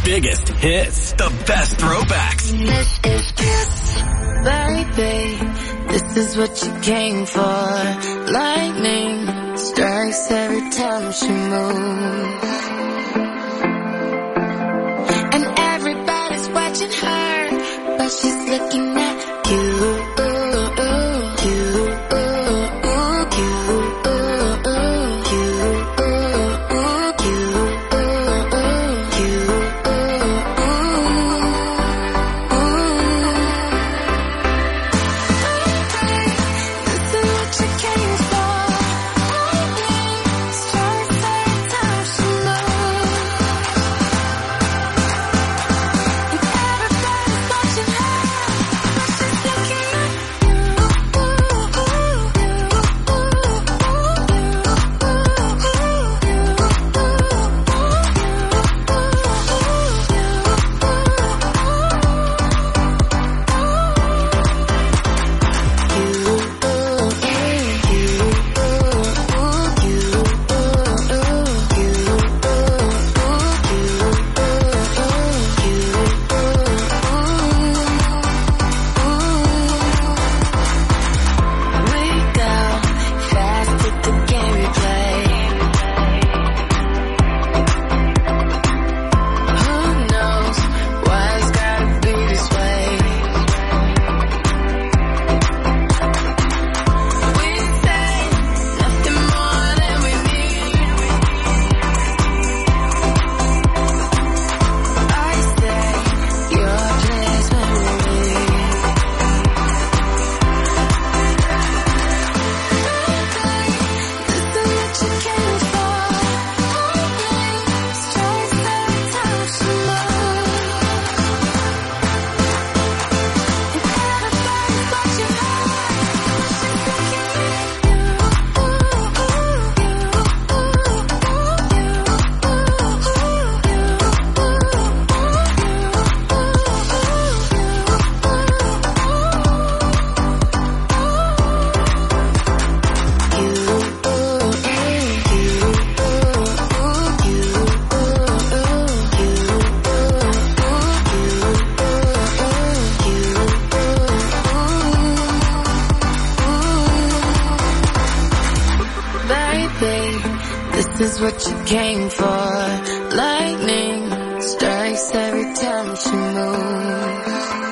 biggest hits, the best throwbacks. This is Kiss, baby. This is what you came for. Lightning strikes every time she moves. And everybody's watching her, but she's looking at you. This is what you came for. Lightning strikes every time she moves.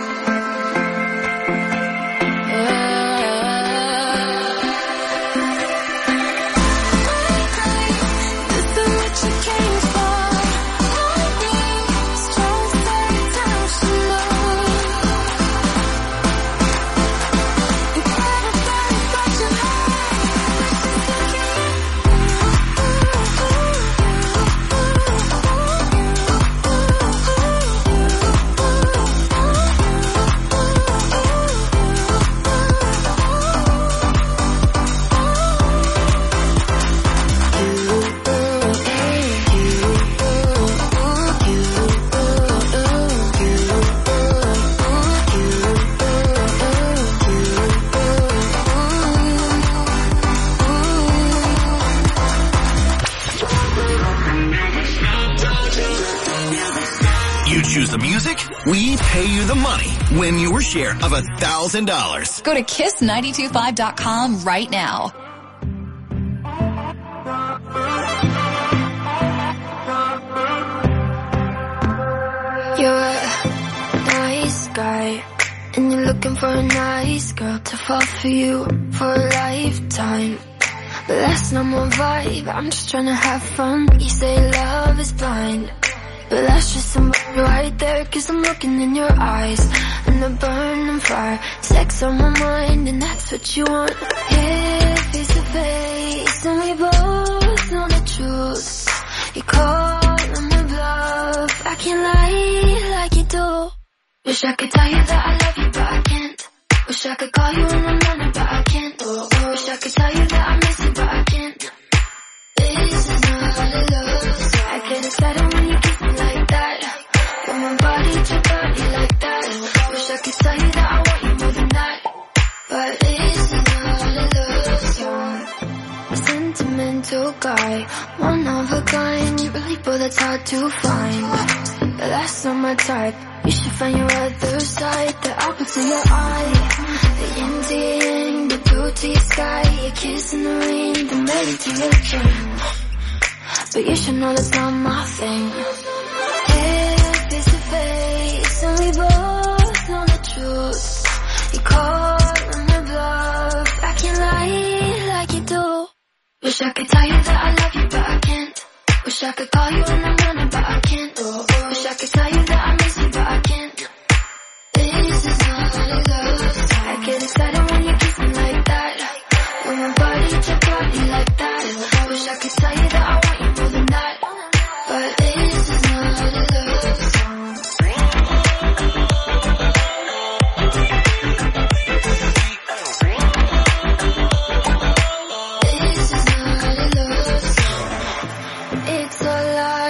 Choose the music, we pay you the money. Win your share of a thousand dollars. Go to kiss nine two five dot com right now. You're a nice guy, and you're looking for a nice girl to fall for you for a lifetime. But that's not my vibe, I'm just trying to have fun. You say love is blind, but that's just somebody right there, cause I'm looking in your eyes, and the burning fire, sex on my mind, and that's what you want. Here, face to face, and we both know the truth. You call on my bluff, I can't lie like you do. Wish I could tell you that I love you, but I can't. Wish I could call you in the morning, but I can't. Wish I could tell you that I miss you, but I can't. This is not a love song. I get excited when you kiss me like that. Put my body to your body like that. Wish I could tell you that I want you more than that. But this is not a love song. A sentimental guy, one of a kind. You really, but that's hard to find. that's not my type. You should find your other side, the apple to your eye, the yin to your yang, the blue to your sky, your kiss in the rain, the melody to your chain. But you should know that's not my thing.